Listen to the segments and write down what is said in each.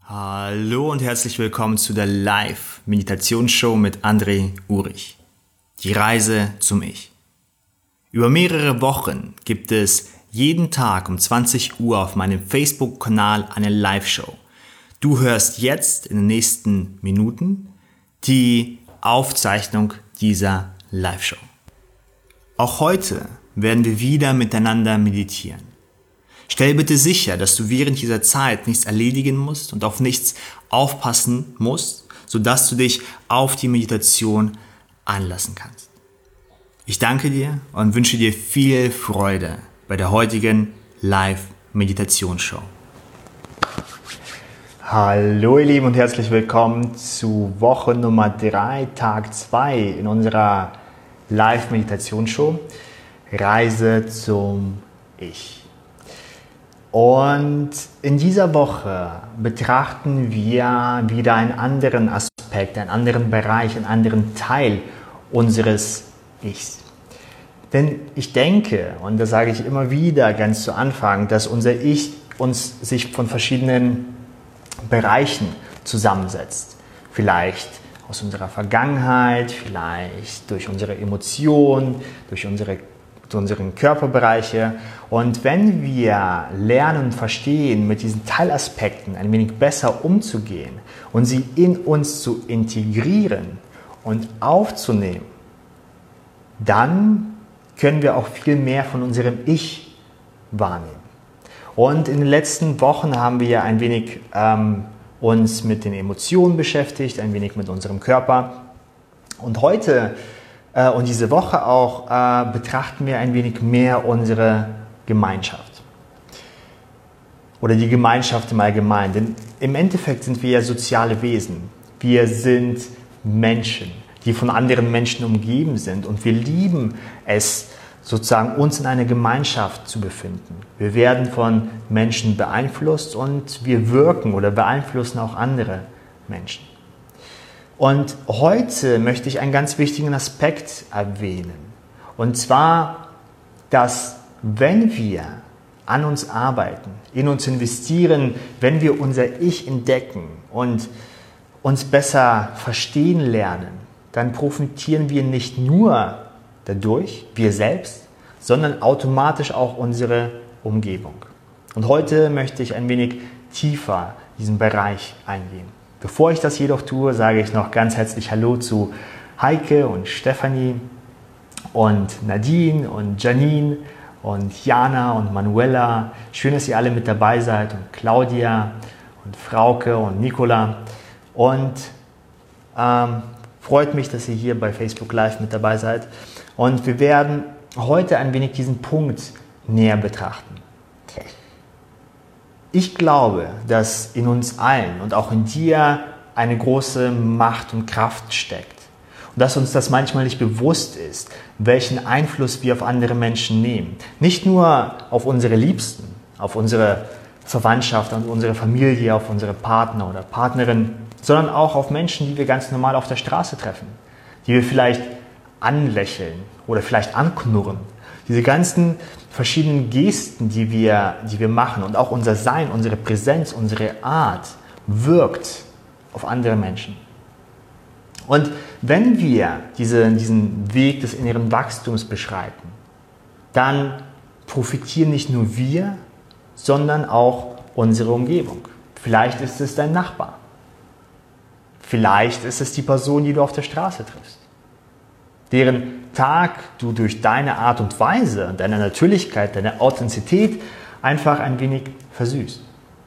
Hallo und herzlich willkommen zu der Live-Meditationsshow mit André Urich. Die Reise zum Ich. Über mehrere Wochen gibt es jeden Tag um 20 Uhr auf meinem Facebook-Kanal eine Live-Show. Du hörst jetzt in den nächsten Minuten die Aufzeichnung dieser Live-Show. Auch heute werden wir wieder miteinander meditieren. Stell bitte sicher, dass du während dieser Zeit nichts erledigen musst und auf nichts aufpassen musst, sodass du dich auf die Meditation einlassen kannst. Ich danke dir und wünsche dir viel Freude bei der heutigen Live-Meditationsshow. Hallo ihr Lieben und herzlich willkommen zu Woche Nummer 3, Tag 2 in unserer Live-Meditationsshow Reise zum Ich. Und in dieser Woche betrachten wir wieder einen anderen Aspekt, einen anderen Bereich, einen anderen Teil unseres Ichs. Denn ich denke, und das sage ich immer wieder ganz zu Anfang, dass unser Ich sich von verschiedenen Bereichen zusammensetzt. Vielleicht aus unserer Vergangenheit, vielleicht durch unsere Emotionen, durch unsere Körperbereiche. Und wenn wir lernen und verstehen, mit diesen Teilaspekten ein wenig besser umzugehen und sie in uns zu integrieren und aufzunehmen, dann können wir auch viel mehr von unserem Ich wahrnehmen. Und in den letzten Wochen haben wir ja ein wenig uns mit den Emotionen beschäftigt, ein wenig mit unserem Körper. Und heute und diese Woche auch betrachten wir ein wenig mehr unsere Gemeinschaft. Oder die Gemeinschaft im Allgemeinen. Denn im Endeffekt sind wir ja soziale Wesen. Wir sind Menschen, die von anderen Menschen umgeben sind. Und wir lieben es, sozusagen uns in einer Gemeinschaft zu befinden. Wir werden von Menschen beeinflusst und wir wirken oder beeinflussen auch andere Menschen. Und heute möchte ich einen ganz wichtigen Aspekt erwähnen. Und zwar, dass wenn wir an uns arbeiten, in uns investieren, wenn wir unser Ich entdecken und uns besser verstehen lernen, dann profitieren wir nicht nur dadurch, wir selbst, sondern automatisch auch unsere Umgebung. Und heute möchte ich ein wenig tiefer in diesen Bereich eingehen. Bevor ich das jedoch tue, sage ich noch ganz herzlich Hallo zu Heike und Stefanie und Nadine und Janine und Jana und Manuela. Schön, dass ihr alle mit dabei seid und Claudia und Frauke und Nicola. Und freut mich, dass ihr hier bei Facebook Live mit dabei seid. Und wir werden heute ein wenig diesen Punkt näher betrachten. Ich glaube, dass in uns allen und auch in dir eine große Macht und Kraft steckt. Und dass uns das manchmal nicht bewusst ist, welchen Einfluss wir auf andere Menschen nehmen. Nicht nur auf unsere Liebsten, auf unsere Verwandtschaft, auf unsere Familie, auf unsere Partner oder Partnerin, sondern auch auf Menschen, die wir ganz normal auf der Straße treffen, die wir vielleicht anlächeln oder vielleicht anknurren. Diese ganzen verschiedenen Gesten, die wir machen und auch unser Sein, unsere Präsenz, unsere Art wirkt auf andere Menschen. Und wenn wir diesen Weg des inneren Wachstums beschreiten, dann profitieren nicht nur wir, sondern auch unsere Umgebung. Vielleicht ist es dein Nachbar. Vielleicht ist es die Person, die du auf der Straße triffst, deren Tag du durch deine Art und Weise, deine Natürlichkeit, deine Authentizität einfach ein wenig versüßt.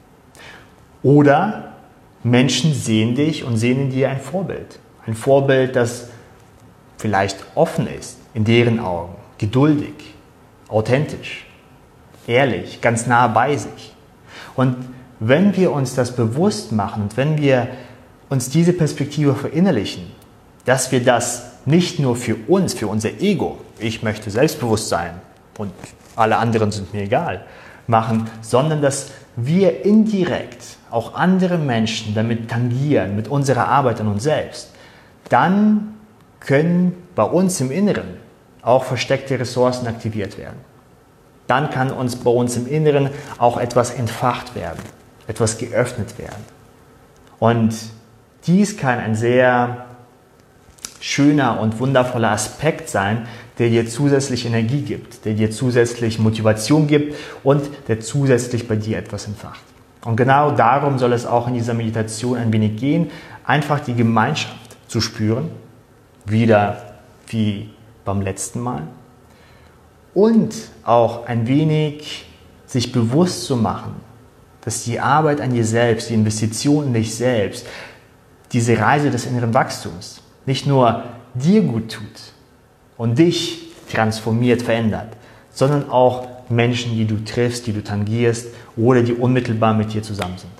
Oder Menschen sehen dich und sehen in dir ein Vorbild. Ein Vorbild, das vielleicht offen ist, in deren Augen, geduldig, authentisch, ehrlich, ganz nah bei sich. Und wenn wir uns das bewusst machen und wenn wir uns diese Perspektive verinnerlichen, dass wir das nicht nur für uns, für unser Ego, ich möchte selbstbewusst sein und alle anderen sind mir egal, machen, sondern dass wir indirekt auch andere Menschen damit tangieren, mit unserer Arbeit an uns selbst, dann können bei uns im Inneren auch versteckte Ressourcen aktiviert werden. Dann kann bei uns im Inneren auch etwas entfacht werden, etwas geöffnet werden. Und dies kann ein sehr schöner und wundervoller Aspekt sein, der dir zusätzlich Energie gibt, der dir zusätzlich Motivation gibt und der zusätzlich bei dir etwas entfacht. Und genau darum soll es auch in dieser Meditation ein wenig gehen, einfach die Gemeinschaft zu spüren, wieder wie beim letzten Mal, und auch ein wenig sich bewusst zu machen, dass die Arbeit an dir selbst, die Investition in dich selbst, diese Reise des inneren Wachstums nicht nur dir gut tut und dich transformiert, verändert, sondern auch Menschen, die du triffst, die du tangierst oder die unmittelbar mit dir zusammen sind.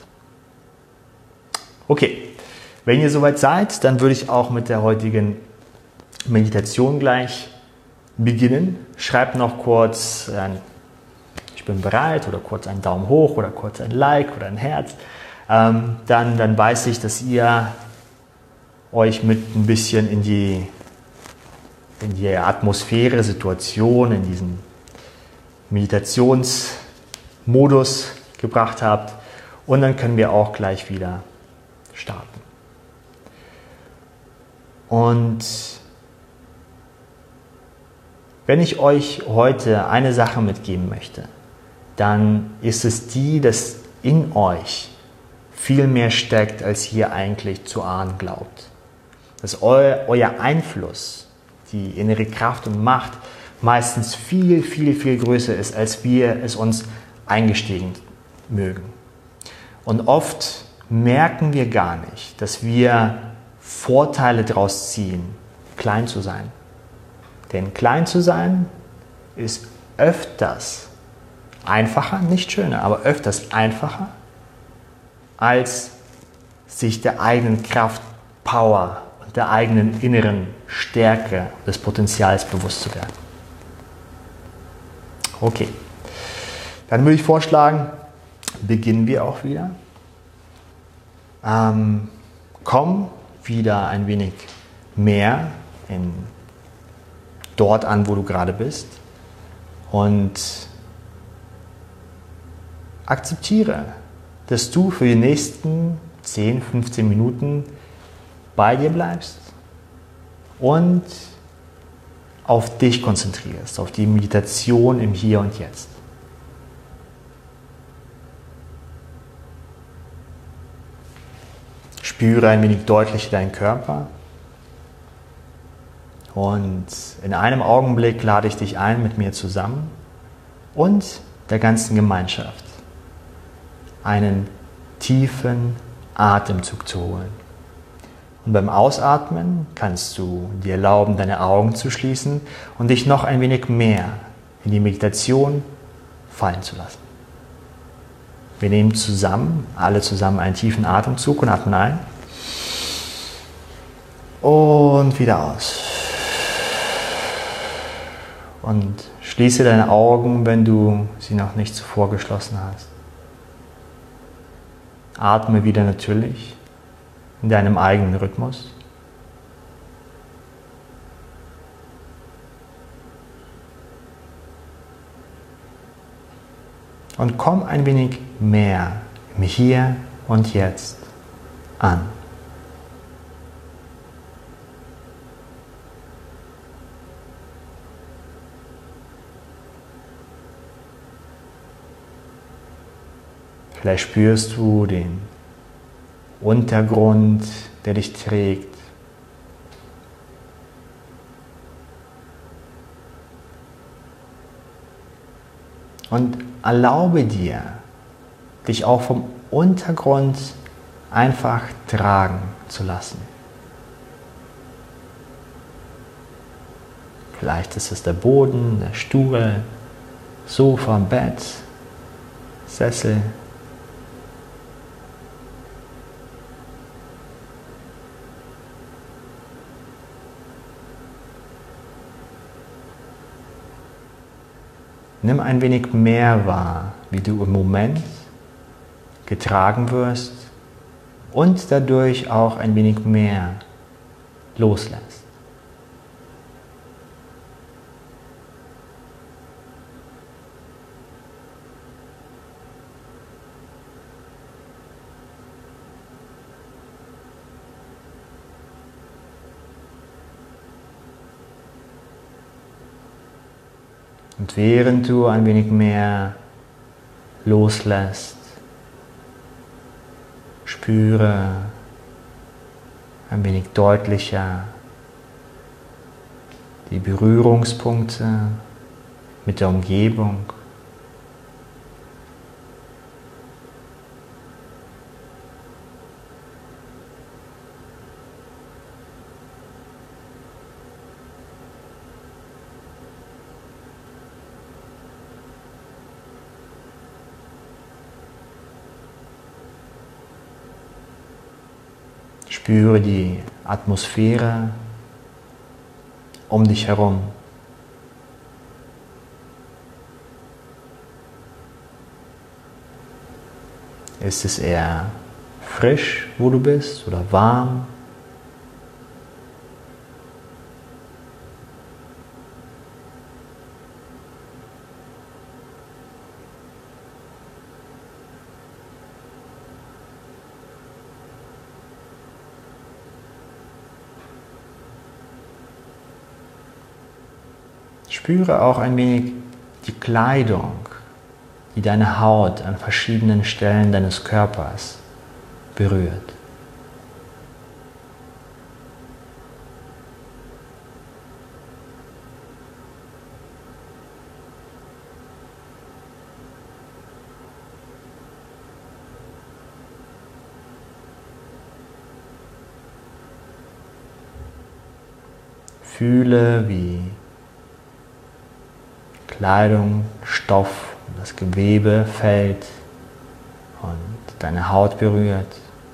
Okay, wenn ihr soweit seid, dann würde ich auch mit der heutigen Meditation gleich beginnen. Schreibt noch kurz ein Ich bin bereit oder kurz einen Daumen hoch oder kurz ein Like oder ein Herz. Dann weiß ich, dass ihr euch mit ein bisschen in die Atmosphäre, Situation, in diesen Meditationsmodus gebracht habt. Und dann können wir auch gleich wieder starten. Und wenn ich euch heute eine Sache mitgeben möchte, dann ist es die, dass in euch viel mehr steckt, als ihr eigentlich zu ahnen glaubt. Dass euer Einfluss, die innere Kraft und Macht meistens viel, viel, viel größer ist, als wir es uns eingestehen mögen. Und oft merken wir gar nicht, dass wir Vorteile daraus ziehen, klein zu sein. Denn klein zu sein ist öfters einfacher, nicht schöner, aber öfters einfacher, als sich der eigenen Kraft, Power und der eigenen inneren Stärke, des Potenzials bewusst zu werden. Okay, dann würde ich vorschlagen, beginnen wir auch wieder. Komm wieder ein wenig mehr dort an, wo du gerade bist, und akzeptiere, dass du für die nächsten 10, 15 Minuten bei dir bleibst und auf dich konzentrierst, auf die Meditation im Hier und Jetzt. Spüre ein wenig deutlicher deinen Körper. Und in einem Augenblick lade ich dich ein, mit mir zusammen und der ganzen Gemeinschaft einen tiefen Atemzug zu holen. Und beim Ausatmen kannst du dir erlauben, deine Augen zu schließen und dich noch ein wenig mehr in die Meditation fallen zu lassen. Wir nehmen alle zusammen einen tiefen Atemzug und atmen ein und wieder aus. Und schließe deine Augen, wenn du sie noch nicht zuvor geschlossen hast. Atme wieder natürlich in deinem eigenen Rhythmus. Und komm ein wenig mehr im Hier und Jetzt an. Vielleicht spürst du den Untergrund, der dich trägt. Und erlaube dir, dich auch vom Untergrund einfach tragen zu lassen. Vielleicht ist es der Boden, der Stuhl, Sofa, Bett, Sessel. Nimm ein wenig mehr wahr, wie du im Moment getragen wirst und dadurch auch ein wenig mehr loslässt. Und während du ein wenig mehr loslässt, spüre ein wenig deutlicher die Berührungspunkte mit der Umgebung. Spüre die Atmosphäre um dich herum. Ist es eher frisch, wo du bist, oder warm? Spüre auch ein wenig die Kleidung, die deine Haut an verschiedenen Stellen deines Körpers berührt. Fühle, wie Kleidung, Stoff, das Gewebe fällt und deine Haut berührt.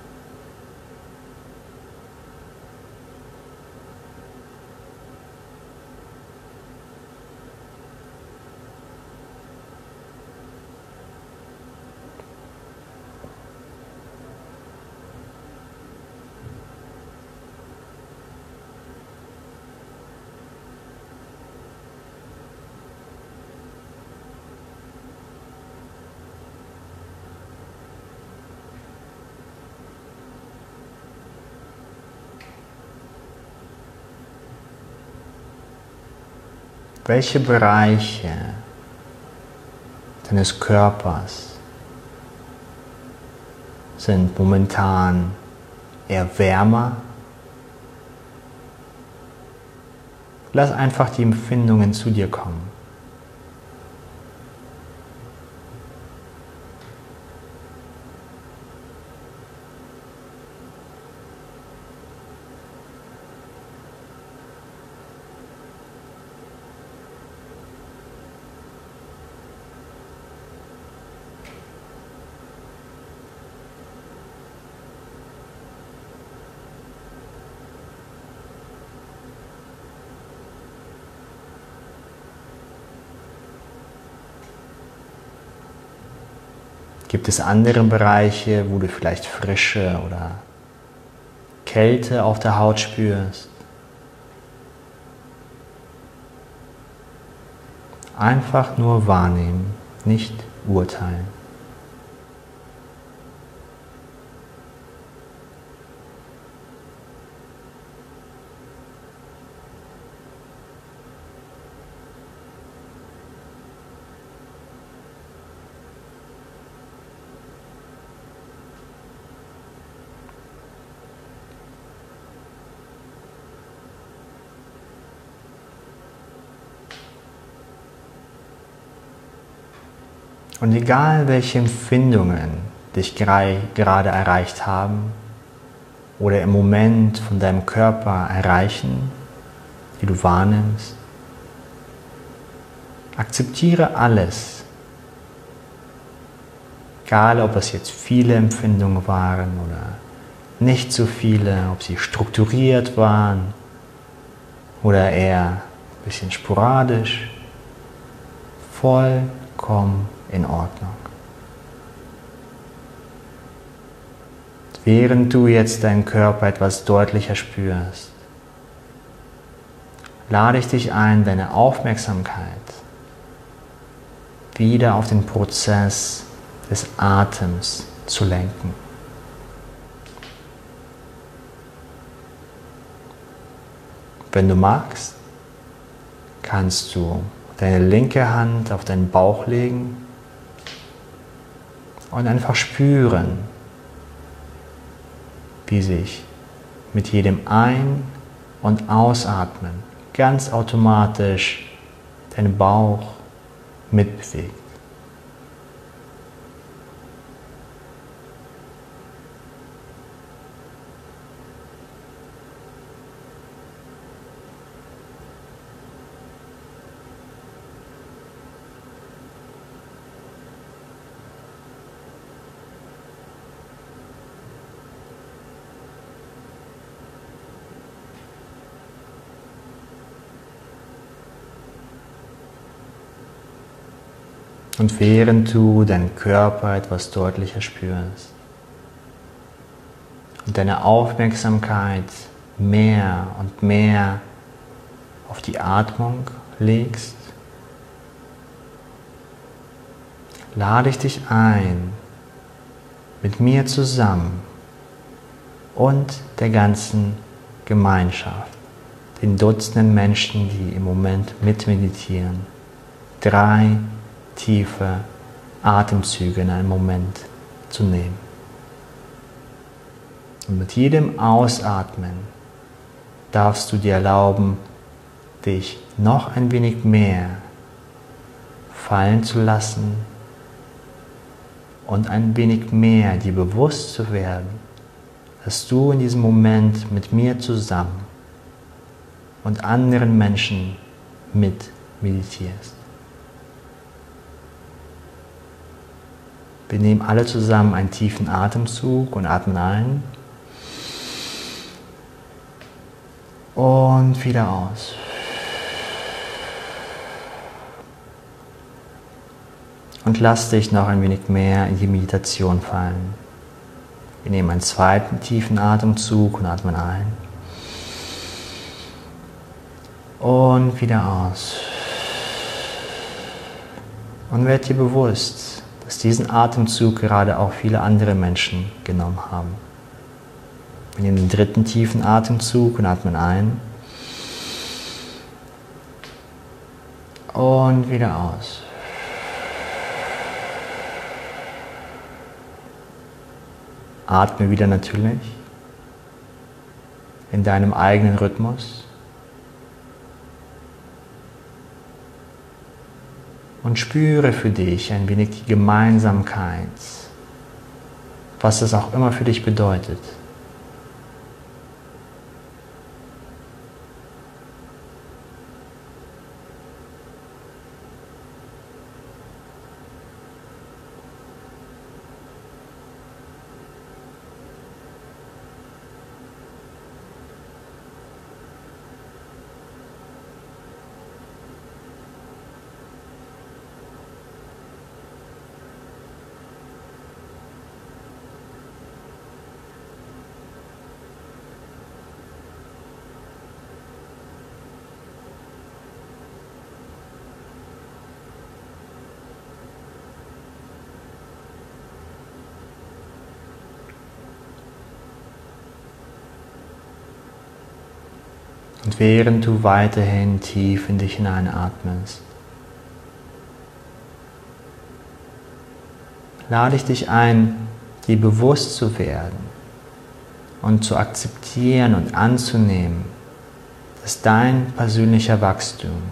Welche Bereiche deines Körpers sind momentan eher wärmer? Lass einfach die Empfindungen zu dir kommen. Gibt es andere Bereiche, wo du vielleicht Frische oder Kälte auf der Haut spürst? Einfach nur wahrnehmen, nicht urteilen. Und egal welche Empfindungen dich gerade erreicht haben oder im Moment von deinem Körper erreichen, die du wahrnimmst, akzeptiere alles. Egal, ob es jetzt viele Empfindungen waren oder nicht so viele, ob sie strukturiert waren oder eher ein bisschen sporadisch, vollkommen in Ordnung. Während du jetzt deinen Körper etwas deutlicher spürst, lade ich dich ein, deine Aufmerksamkeit wieder auf den Prozess des Atems zu lenken. Wenn du magst, kannst du deine linke Hand auf deinen Bauch legen und einfach spüren, wie sich mit jedem Ein- und Ausatmen ganz automatisch dein Bauch mitbewegt. Und während du deinen Körper etwas deutlicher spürst und deine Aufmerksamkeit mehr und mehr auf die Atmung legst, lade ich dich ein, mit mir zusammen und der ganzen Gemeinschaft, den Dutzenden Menschen, die im Moment mitmeditieren, 3 tiefe Atemzüge in einem Moment zu nehmen. Und mit jedem Ausatmen darfst du dir erlauben, dich noch ein wenig mehr fallen zu lassen und ein wenig mehr dir bewusst zu werden, dass du in diesem Moment mit mir zusammen und anderen Menschen mit meditierst. Wir nehmen alle zusammen einen tiefen Atemzug und atmen ein und wieder aus. Und lass dich noch ein wenig mehr in die Meditation fallen. Wir nehmen einen zweiten tiefen Atemzug und atmen ein und wieder aus. Und werd dir bewusst, dass diesen Atemzug gerade auch viele andere Menschen genommen haben. Wir nehmen den dritten tiefen Atemzug und atmen ein und wieder aus. Atme wieder natürlich in deinem eigenen Rhythmus. Und spüre für dich ein wenig die Gemeinsamkeit, was es auch immer für dich bedeutet. Und während du weiterhin tief in dich hineinatmest, lade ich dich ein, dir bewusst zu werden und zu akzeptieren und anzunehmen, dass dein persönlicher Wachstum,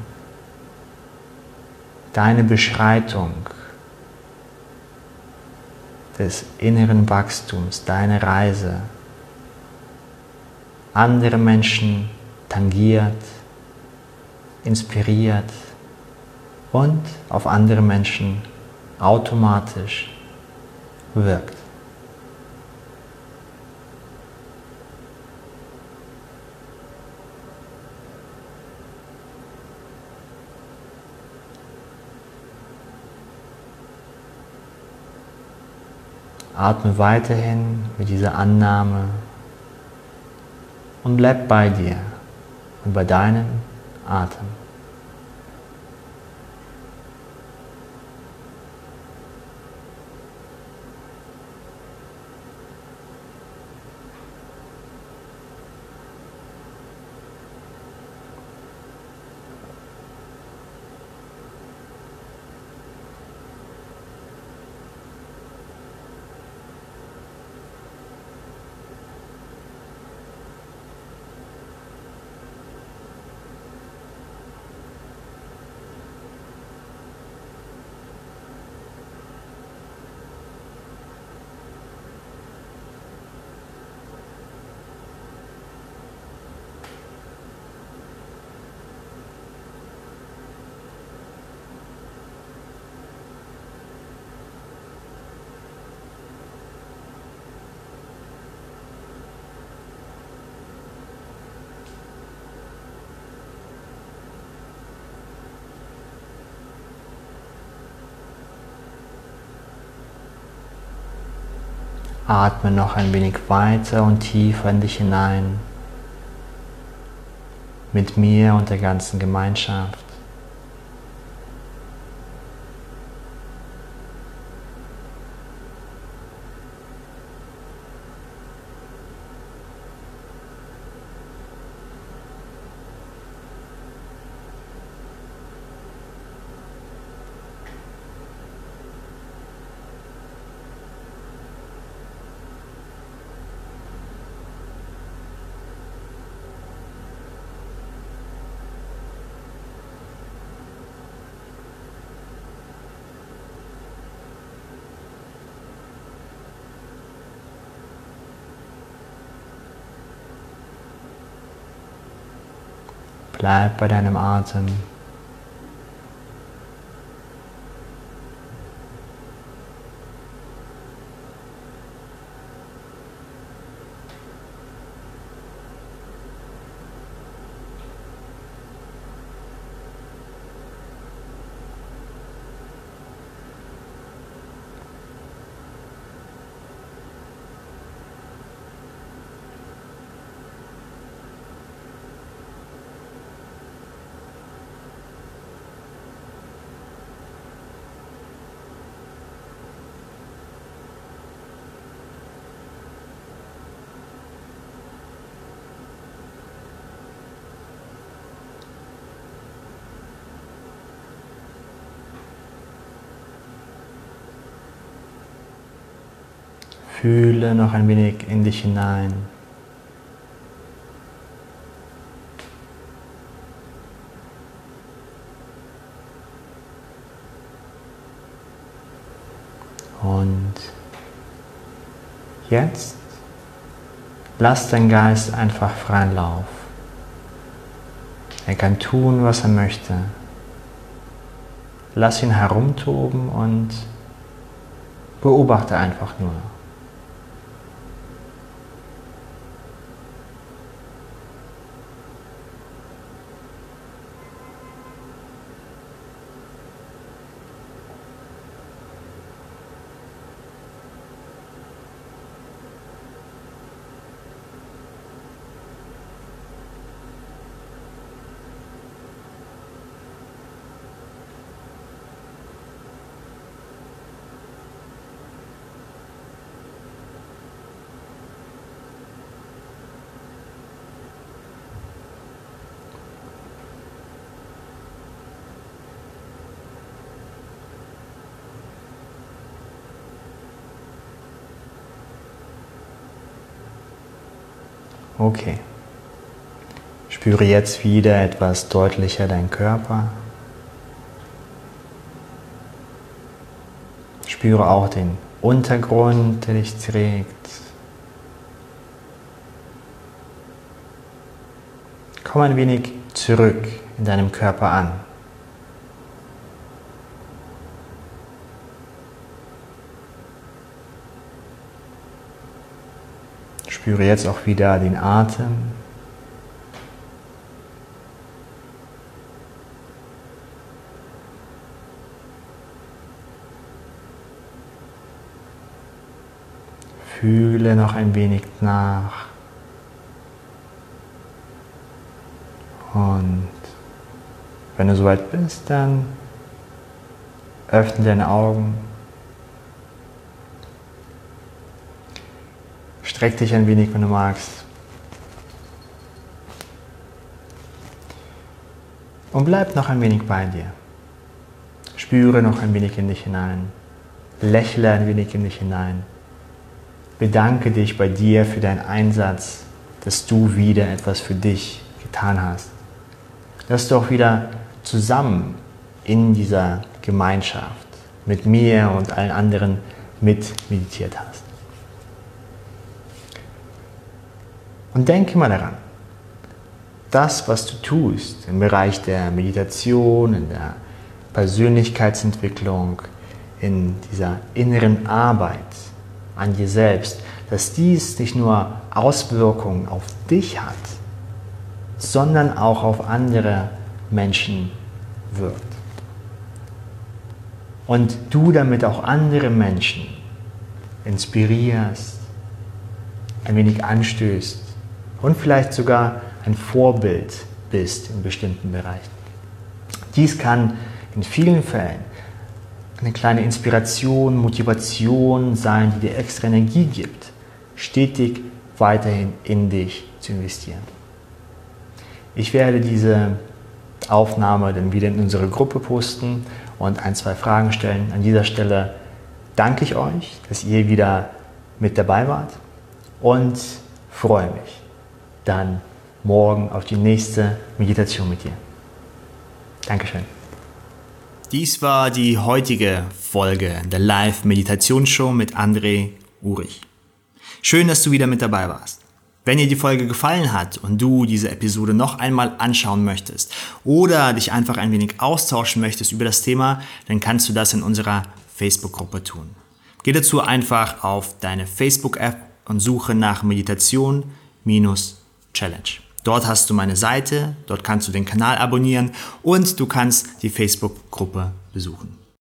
deine Beschreitung des inneren Wachstums, deine Reise, andere Menschen tangiert, inspiriert und auf andere Menschen automatisch wirkt. Atme weiterhin mit dieser Annahme und bleib bei dir und bei deinem Atem. Atme noch ein wenig weiter und tiefer in dich hinein, mit mir und der ganzen Gemeinschaft. Bleib bei deinem Atem. Fühle noch ein wenig in dich hinein. Und jetzt lass deinen Geist einfach freien Lauf. Er kann tun, was er möchte. Lass ihn herumtoben und beobachte einfach nur. Okay. Spüre jetzt wieder etwas deutlicher deinen Körper. Spüre auch den Untergrund, der dich trägt. Komm ein wenig zurück in deinem Körper an. Spüre jetzt auch wieder den Atem. Fühle noch ein wenig nach. Und wenn du soweit bist, dann öffne deine Augen. Streck dich ein wenig, wenn du magst. Und bleib noch ein wenig bei dir. Spüre noch ein wenig in dich hinein. Lächle ein wenig in dich hinein. Bedanke dich bei dir für deinen Einsatz, dass du wieder etwas für dich getan hast. Dass du auch wieder zusammen in dieser Gemeinschaft mit mir und allen anderen mit meditiert hast. Und denke mal daran, das, was du tust im Bereich der Meditation, in der Persönlichkeitsentwicklung, in dieser inneren Arbeit an dir selbst, dass dies nicht nur Auswirkungen auf dich hat, sondern auch auf andere Menschen wirkt. Und du damit auch andere Menschen inspirierst, ein wenig anstößt und vielleicht sogar ein Vorbild bist in bestimmten Bereichen. Dies kann in vielen Fällen eine kleine Inspiration, Motivation sein, die dir extra Energie gibt, stetig weiterhin in dich zu investieren. Ich werde diese Aufnahme dann wieder in unsere Gruppe posten und 1-2 Fragen stellen. An dieser Stelle danke ich euch, dass ihr wieder mit dabei wart und freue mich dann morgen auf die nächste Meditation mit dir. Dankeschön. Dies war die heutige Folge der Live-Meditationsshow mit André Urich. Schön, dass du wieder mit dabei warst. Wenn dir die Folge gefallen hat und du diese Episode noch einmal anschauen möchtest oder dich einfach ein wenig austauschen möchtest über das Thema, dann kannst du das in unserer Facebook-Gruppe tun. Geh dazu einfach auf deine Facebook-App und suche nach Meditation-Challenge. Dort hast du meine Seite, dort kannst du den Kanal abonnieren und du kannst die Facebook-Gruppe besuchen.